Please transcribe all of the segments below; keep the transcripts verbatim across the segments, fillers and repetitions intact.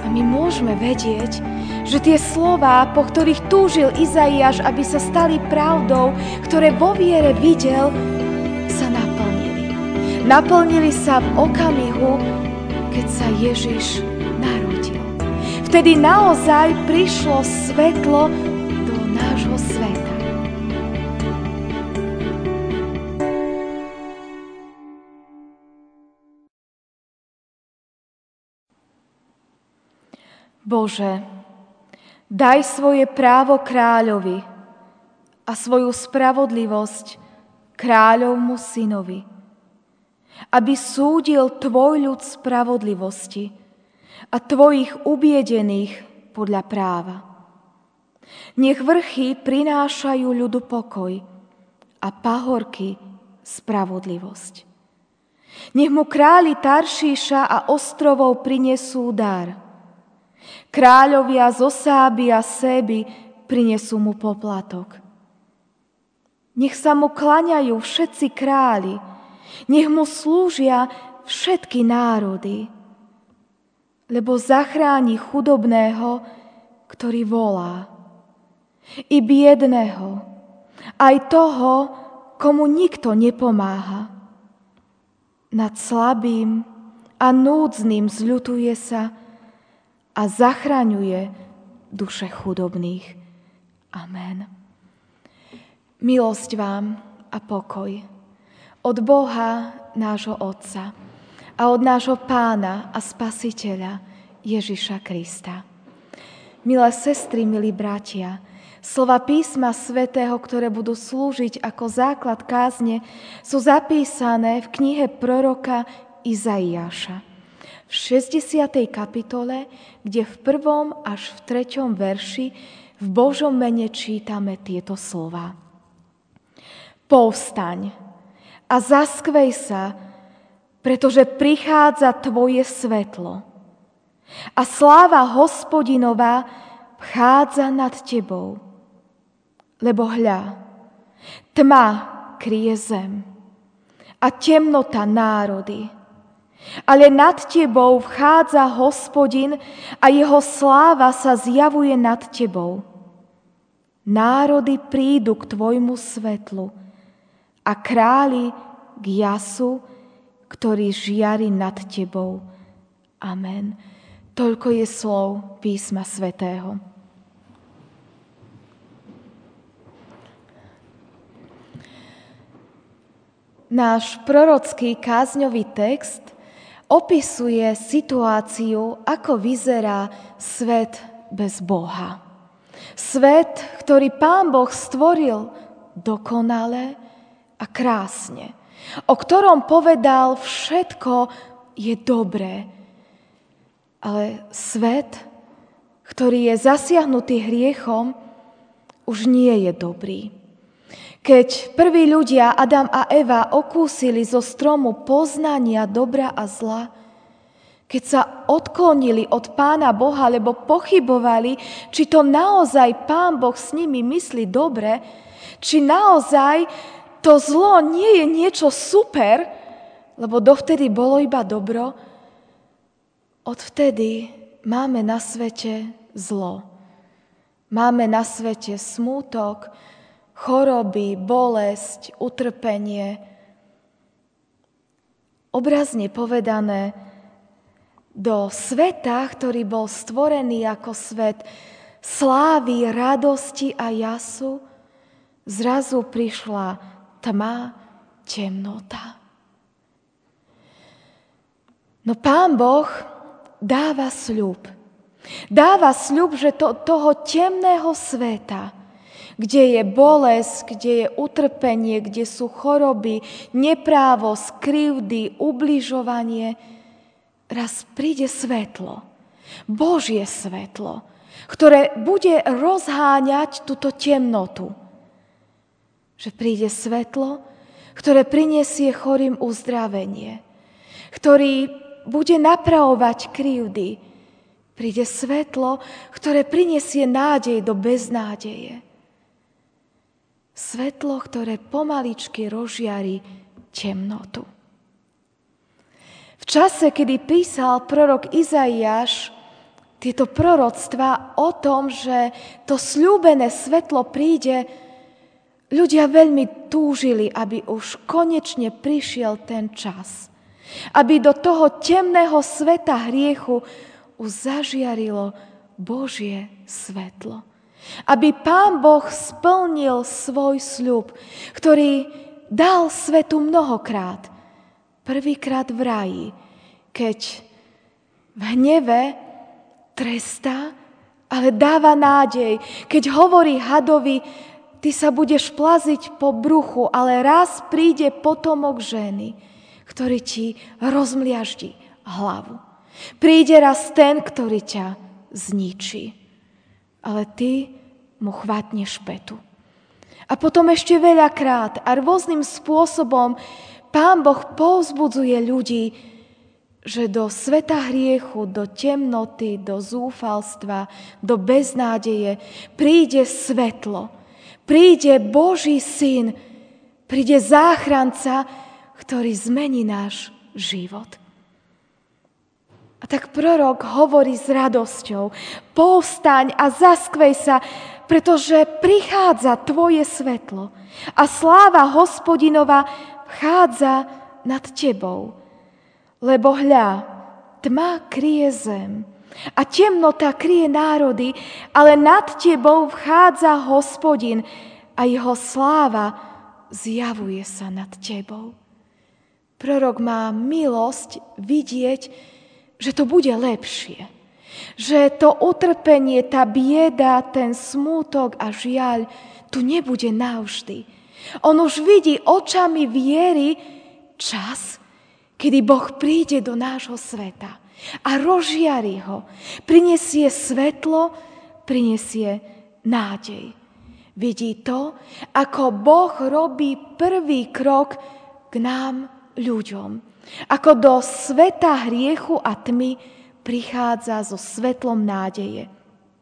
my môžeme vedieť, že tie slová, po ktorých túžil Izaiáš, aby sa stali pravdou, ktoré vo viere videl, sa naplnili. Naplnili sa v okamihu, keď sa Ježiš narodil. Vtedy naozaj prišlo svetlo do nášho sveta. Bože, daj svoje právo kráľovi a svoju spravodlivosť kráľovmu synovi, aby súdil tvoj ľud spravodlivosti a tvojich ubiedených podľa práva. Nech vrchy prinášajú ľudu pokoj a pahorky spravodlivosť. Nech mu králi Taršíša a ostrovov prinesú dar. Kráľovia zo Sáby a Séby prinesú mu poplatok. Nech sa mu klaňajú všetci králi, nech mu slúžia všetky národy, lebo zachráni chudobného, ktorý volá, i biedného, aj toho, komu nikto nepomáha. Nad slabým a núdznym zľutuje sa a zachraňuje duše chudobných. Amen. Milosť vám a pokoj od Boha, nášho Otca a od nášho Pána a Spasiteľa Ježiša Krista. Milé sestry, milí bratia, slova písma svätého, ktoré budú slúžiť ako základ kázne, sú zapísané v knihe proroka Izaiáša. V šesťdesiatej kapitole, kde v prvom až v treťom verši v Božom mene čítame tieto slová. Povstaň a zaskvej sa, pretože prichádza tvoje svetlo a sláva Hospodinová vchádza nad tebou. Lebo hľa, tma kryje zem a temnota národy, ale nad tebou vchádza Hospodin a jeho sláva sa zjavuje nad tebou. Národy prídu k tvojmu svetlu a králi k jasu, ktorý žiari nad tebou. Amen. Toľko je slov písma svätého. Náš prorocký kázňový text opisuje situáciu, ako vyzerá svet bez Boha. Svet, ktorý Pán Boh stvoril dokonale a krásne, o ktorom povedal, všetko je dobré. Ale svet, ktorý je zasiahnutý hriechom, už nie je dobrý. Keď prví ľudia, Adam a Eva, okúsili zo stromu poznania dobra a zla, keď sa odklonili od Pána Boha, lebo pochybovali, či to naozaj Pán Boh s nimi myslí dobre, či naozaj to zlo nie je niečo super, lebo dovtedy bolo iba dobro, odvtedy máme na svete zlo. Máme na svete smútok, choroby, bolesť, utrpenie. Obrazne povedané, do sveta, ktorý bol stvorený ako svet slávy, radosti a jasu, zrazu prišla tma, temnota. No Pán Boh dáva sľub. Dáva sľub, že to, toho temného sveta, kde je bolesť, kde je utrpenie, kde sú choroby, neprávosť, krivdy, ubližovanie, raz príde svetlo, Božie svetlo, ktoré bude rozháňať túto temnotu. Že príde svetlo, ktoré prinesie chorým uzdravenie, ktorý bude napravovať krivdy. Príde svetlo, ktoré prinesie nádej do beznádeje. Svetlo, ktoré pomaličky rozžiari temnotu. V čase, kedy písal prorok Izaiáš tieto proroctvá o tom, že to sľúbené svetlo príde, ľudia veľmi túžili, aby už konečne prišiel ten čas. Aby do toho temného sveta hriechu už zažiarilo Božie svetlo. Aby Pán Boh splnil svoj sľub, ktorý dal svetu mnohokrát. Prvýkrát v raji, keď v hneve trestá, ale dáva nádej. Keď hovorí hadovi, ty sa budeš plaziť po bruchu, ale raz príde potomok ženy, ktorý ti rozmliaždí hlavu. Príde raz ten, ktorý ťa zničí, ale ty mu chvatneš petu. A potom ešte veľakrát a rôznym spôsobom Pán Boh povzbudzuje ľudí, že do sveta hriechu, do temnoty, do zúfalstva, do beznádeje príde svetlo. Príde Boží syn, príde záchranca, ktorý zmení náš život. A tak prorok hovorí s radosťou: povstaň a zaskvej sa, pretože prichádza tvoje svetlo a sláva Hospodinova vchádza nad tebou. Lebo hľa, tma kryje zem a temnota kryje národy, ale nad tebou vchádza Hospodin a jeho sláva zjavuje sa nad tebou. Prorok má milosť vidieť, že to bude lepšie. Že to utrpenie, tá bieda, ten smútok a žiaľ tu nebude navždy. On už vidí očami viery čas, kedy Boh príde do nášho sveta a rozžiari ho. Prinesie svetlo, prinesie nádej. Vidí to, ako Boh robí prvý krok k nám, ľuďom. Ako do sveta hriechu a tmy prichádza so svetlom nádeje.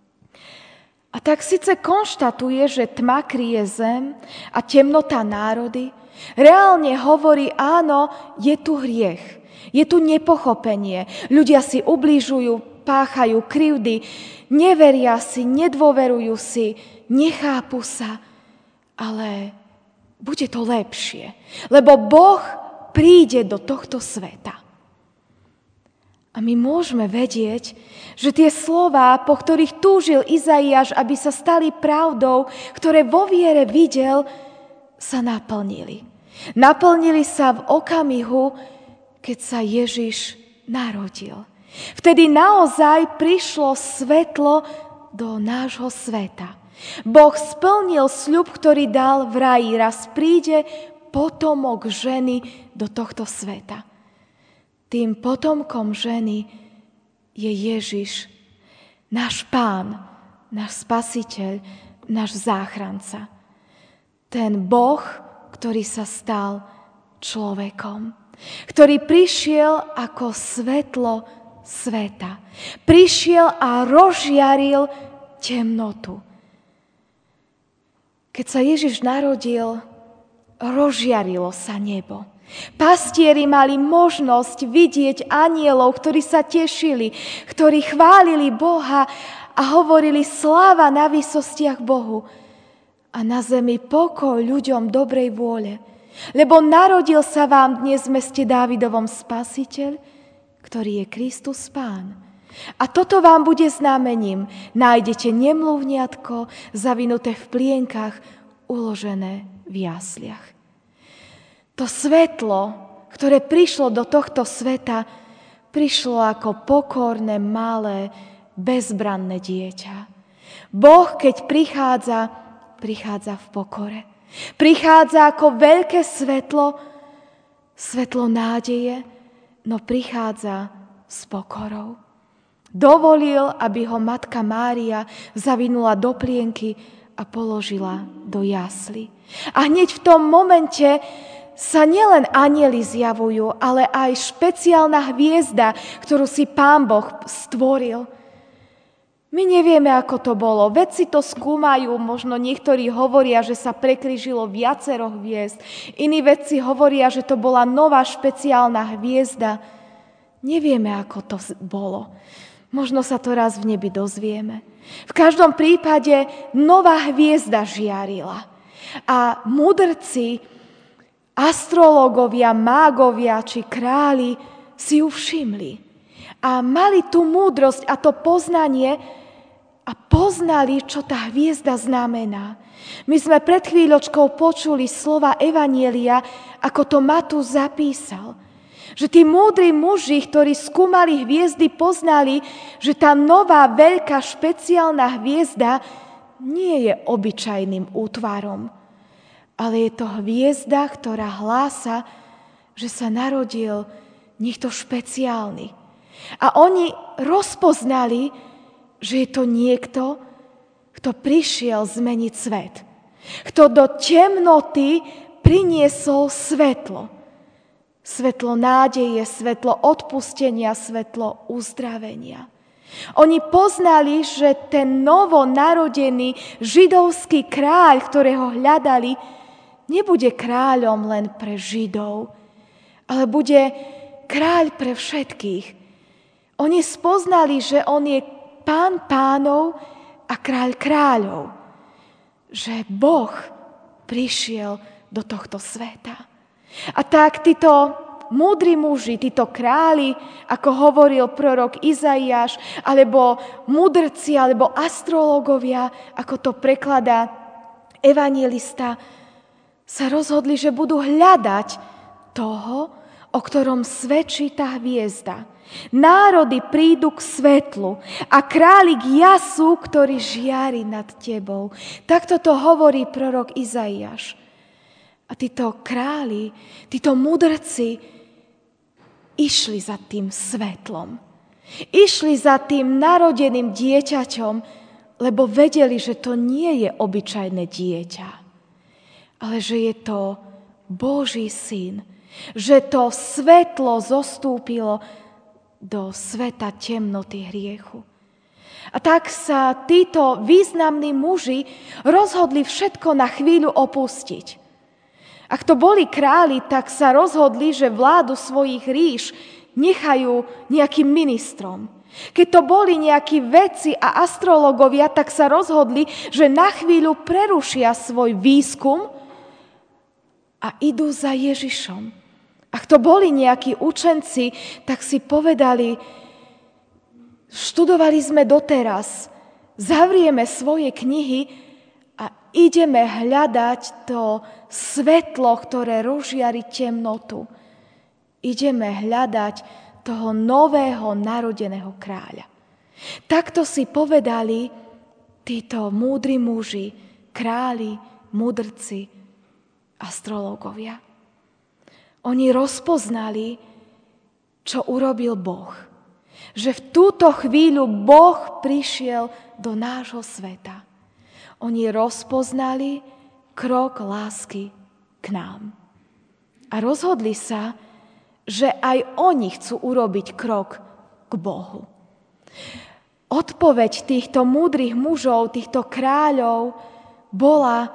A tak síce konštatuje, že tma kryje zem a temnota národy, reálne hovorí, áno, je tu hriech, je tu nepochopenie. Ľudia si ubližujú, páchajú krivdy, neveria si, nedôverujú si, nechápu sa, ale bude to lepšie, lebo Boh príde do tohto sveta. A my môžeme vedieť, že tie slová, po ktorých túžil Izaiáš, aby sa stali pravdou, ktoré vo viere videl, sa naplnili. Naplnili sa v okamihu, keď sa Ježiš narodil. Vtedy naozaj prišlo svetlo do nášho sveta. Boh splnil sľub, ktorý dal v raji. Raz príde potomok ženy do tohto sveta. Tým potomkom ženy je Ježiš, náš Pán, náš Spasiteľ, náš záchranca. Ten Boh, ktorý sa stal človekom, ktorý prišiel ako svetlo sveta. Prišiel a rozžiaril temnotu. Keď sa Ježiš narodil, rozžiarilo sa nebo. Pastieri mali možnosť vidieť anielov, ktorí sa tešili, ktorí chválili Boha a hovorili sláva na výsostiach Bohu a na zemi pokoj ľuďom dobrej vôle. Lebo narodil sa vám dnes v meste Dávidovom Spasiteľ, ktorý je Kristus Pán. A toto vám bude znamením. Nájdete nemluvniatko zavinuté v plienkach, uložené v jasliach. To svetlo, ktoré prišlo do tohto sveta, prišlo ako pokorné, malé, bezbranné dieťa. Boh, keď prichádza, prichádza v pokore. Prichádza ako veľké svetlo, svetlo nádeje, no prichádza s pokorou. Dovolil, aby ho matka Mária zavinula do plienky a položila do jasly. A hneď v tom momente sa nielen anjeli zjavujú, ale aj špeciálna hviezda, ktorú si Pán Boh stvoril. My nevieme, ako to bolo. Vedci to skúmajú, možno niektorí hovoria, že sa prekrížilo viacero hviezd. Iní vedci hovoria, že to bola nová špeciálna hviezda. Nevieme, ako to bolo. Možno sa to raz v nebi dozvieme. V každom prípade nová hviezda žiarila. A mudrci, astrológovia, mágovia či králi si ju všimli. A mali tú múdrosť a to poznanie a poznali, čo tá hviezda znamená. My sme pred chvíľočkou počuli slova Evanjelia, ako to Matúš zapísal. Že tí múdri muži, ktorí skúmali hviezdy, poznali, že tá nová veľká špeciálna hviezda nie je obyčajným útvarom, ale je to hviezda, ktorá hlása, že sa narodil niekto špeciálny. A oni rozpoznali, že je to niekto, kto prišiel zmeniť svet. Kto do temnoty priniesol svetlo. Svetlo nádeje, svetlo odpustenia, svetlo uzdravenia. Oni poznali, že ten novonarodený židovský kráľ, ktorého hľadali, nebude kráľom len pre Židov, ale bude kráľ pre všetkých. Oni spoznali, že on je pán pánov a kráľ kráľov. Že Boh prišiel do tohto sveta. A tak títo múdri muži, títo králi, ako hovoril prorok Izaiáš, alebo mudrci, alebo astrológovia, ako to prekladá evanjelista, sa rozhodli, že budú hľadať toho, o ktorom svedčí tá hviezda. Národy prídu k svetlu a králik jasu, ktorý žiari nad tebou. Takto to hovorí prorok Izaiáš. A títo králi, títo mudrci išli za tým svetlom. Išli za tým narodeným dieťaťom, lebo vedeli, že to nie je obyčajné dieťa, ale že je to Boží syn, že to svetlo zostúpilo do sveta temnoty hriechu. A tak sa títo významní muži rozhodli všetko na chvíľu opustiť. Ak to boli králi, tak sa rozhodli, že vládu svojich ríš nechajú nejakým ministrom. Keď to boli nejakí vedci a astrológovia, tak sa rozhodli, že na chvíľu prerušia svoj výskum a idú za Ježišom. Ak to boli nejakí učenci, tak si povedali, študovali sme doteraz, zavrieme svoje knihy a ideme hľadať to svetlo, ktoré rozžiari temnotu. Ideme hľadať toho nového narodeného kráľa. Takto si povedali títo múdri muži, králi, mudrci, astrológovia. Oni rozpoznali, čo urobil Boh. Že v túto chvíľu Boh prišiel do nášho sveta. Oni rozpoznali krok lásky k nám. A rozhodli sa, že aj oni chcú urobiť krok k Bohu. Odpoveď týchto múdrych mužov, týchto kráľov bola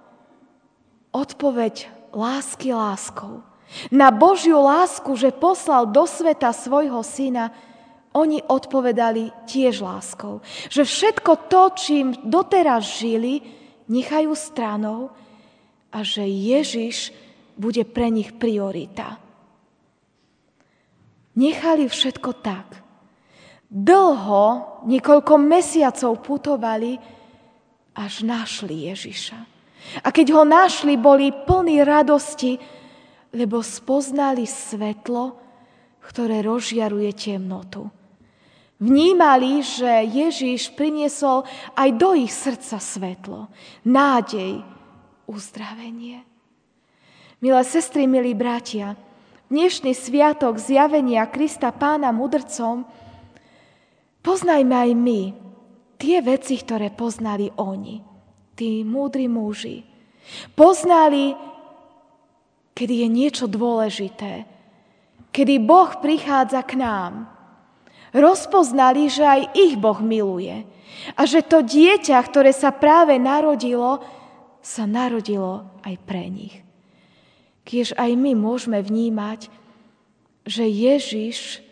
odpoveď lásky láskou. Na Božiu lásku, že poslal do sveta svojho syna, oni odpovedali tiež láskou. Že všetko to, čím doteraz žili, nechajú stranou a že Ježiš bude pre nich priorita. Nechali všetko tak. Dlho, niekoľko mesiacov putovali, až našli Ježiša. A keď ho našli, boli plní radosti, lebo spoznali svetlo, ktoré rozžiaruje temnotu. Vnímali, že Ježiš priniesol aj do ich srdca svetlo, nádej, uzdravenie. Milé sestry, milí bratia, dnešný sviatok zjavenia Krista Pána mudrcom poznajme aj my tie veci, ktoré poznali oni, tí múdri muži. Poznali, kedy je niečo dôležité, kedy Boh prichádza k nám. Rozpoznali, že aj ich Boh miluje a že to dieťa, ktoré sa práve narodilo, sa narodilo aj pre nich. Kiež aj my môžeme vnímať, že Ježiš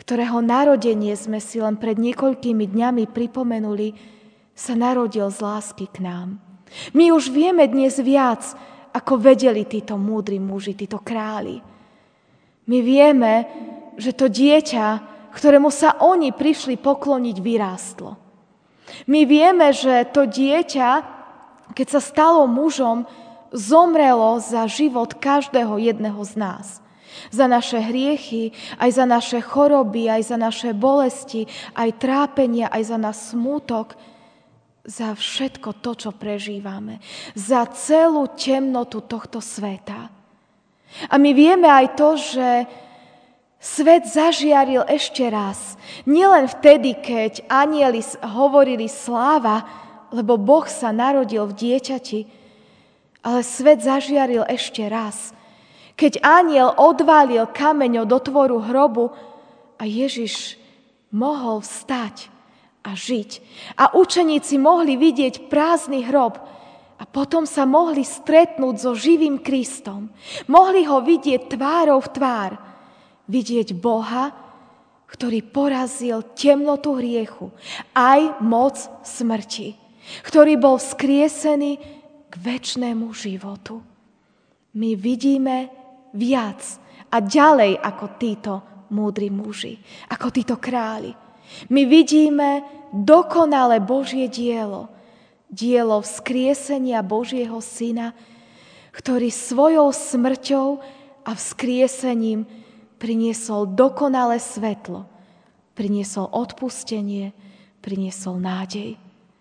ktorého narodenie sme si len pred niekoľkými dňami pripomenuli, sa narodil z lásky k nám. My už vieme dnes viac, ako vedeli títo múdri muži, títo králi. My vieme, že to dieťa, ktorému sa oni prišli pokloniť, vyrástlo. My vieme, že to dieťa, keď sa stalo mužom, zomrelo za život každého jedného z nás. Za naše hriechy, aj za naše choroby, aj za naše bolesti, aj trápenia, aj za náš smútok, za všetko to, čo prežívame, za celú temnotu tohto sveta. A my vieme aj to, že svet zažiaril ešte raz. Nielen vtedy, keď anjeli hovorili sláva, lebo Boh sa narodil v dieťati, ale svet zažiaril ešte raz, keď anjel odvalil kameň od otvoru hrobu a Ježiš mohol vstať a žiť. A učeníci mohli vidieť prázdny hrob a potom sa mohli stretnúť so živým Kristom. Mohli ho vidieť tvárou v tvár. Vidieť Boha, ktorý porazil temnotu hriechu, aj moc smrti, ktorý bol vzkriesený k večnému životu. My vidíme viac a ďalej ako títo múdri muži, ako títo králi. My vidíme dokonalé Božie dielo, dielo vzkriesenia Božieho Syna, ktorý svojou smrťou a vzkriesením priniesol dokonalé svetlo, priniesol odpustenie, priniesol nádej.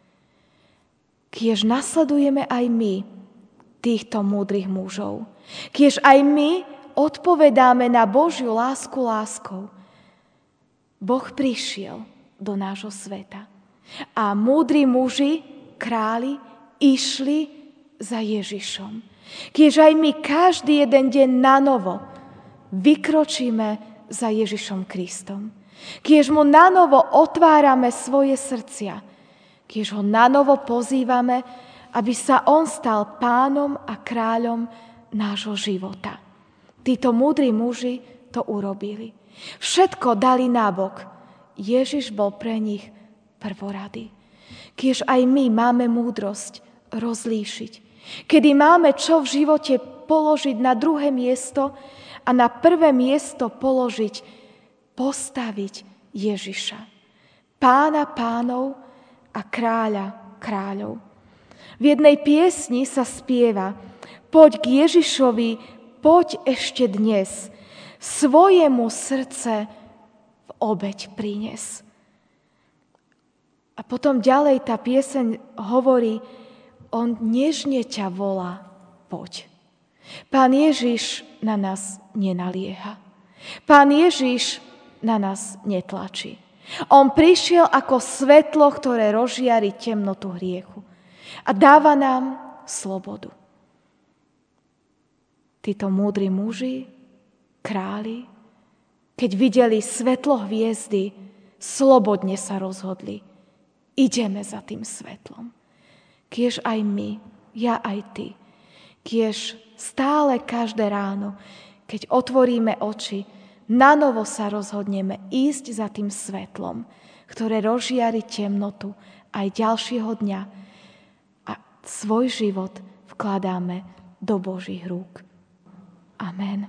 Kiež nasledujeme aj my týchto múdrych mužov, kiež aj my odpovedáme na Božiu lásku láskou. Boh prišiel do nášho sveta a múdri muži, králi, išli za Ježišom. Kiež aj my každý jeden deň nanovo vykročíme za Ježišom Kristom. Kiež mu nanovo otvárame svoje srdcia. Kiež ho nanovo pozývame, aby sa on stal pánom a kráľom nášho života. Títo múdri muži to urobili. Všetko dali nabok. Ježiš bol pre nich prvorady. Kiež aj my máme múdrosť rozlíšiť. Kedy máme čo v živote položiť na druhé miesto a na prvé miesto položiť, postaviť Ježiša. Pána pánov a kráľa kráľov. V jednej piesni sa spieva: Poď k Ježišovi, poď ešte dnes, svojemu srdce v obeť prines. A potom ďalej tá pieseň hovorí: On nežne ťa volá, poď. Pán Ježiš na nás nenalieha. Pán Ježiš na nás netlačí. On prišiel ako svetlo, ktoré rozžiari temnotu hriechu a dáva nám slobodu. Títo múdri muži, králi, keď videli svetlo hviezdy, slobodne sa rozhodli. Ideme za tým svetlom. Kiež aj my, ja aj ty, kiež stále každé ráno, keď otvoríme oči, nanovo sa rozhodneme ísť za tým svetlom, ktoré rozžiari temnotu aj ďalšieho dňa a svoj život vkladáme do Božích rúk. Amen.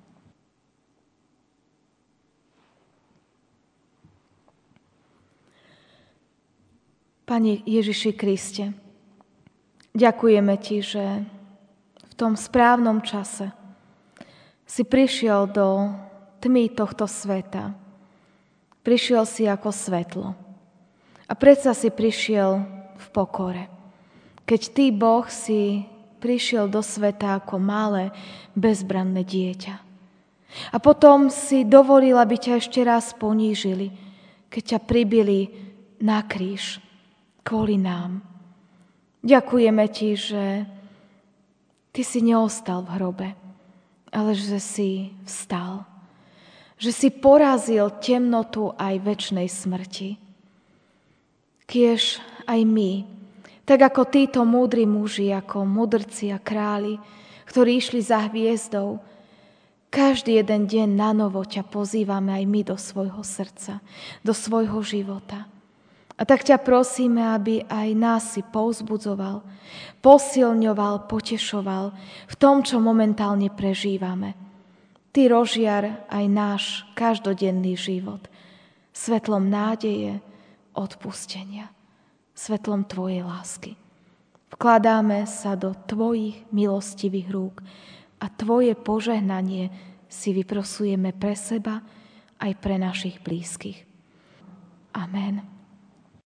Pane Ježiši Kriste, ďakujeme Ti, že v tom správnom čase si prišiel do tmy tohto sveta. Prišiel si ako svetlo. A predsa si prišiel v pokore. Keď Ty, Boh, si prišiel do sveta ako malé, bezbranné dieťa. A potom si dovolil, aby ťa ešte raz ponížili, keď ťa pribili na kríž kvôli nám. Ďakujeme Ti, že Ty si neostal v hrobe, ale že si vstal. Že si porazil temnotu aj večnej smrti. Kiež aj my, tak ako títo múdri muži, ako mudrci a králi, ktorí išli za hviezdou, Každý jeden deň na novo ťa pozývame aj my do svojho srdca, do svojho života. A tak ťa prosíme, aby aj nás si povzbudzoval, posilňoval, potešoval v tom, čo momentálne prežívame. Ty rozžiar aj náš každodenný život svetlom nádeje, odpustenia, svetlom Tvojej lásky. Vkladáme sa do Tvojich milostivých rúk a Tvoje požehnanie si vyprosujeme pre seba aj pre našich blízkych. Amen.